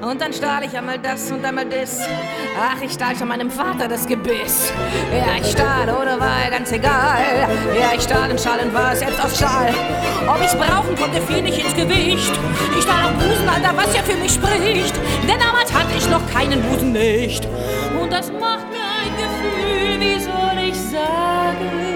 Und dann stahl ich einmal das und einmal das. Ach, ich stahl schon meinem Vater das Gebiss. Ja, ich stahl oder war ganz egal. Ja, ich stahl in Schall und war selbst aus Stahl. Ob ich's brauchen konnte, fiel nicht ins Gewicht. Ich stahl auch Busen, Alter, was ja für mich spricht. Denn damals hatte ich noch keinen Busen nicht. Und das macht mir ein Gefühl, wie soll ich sagen?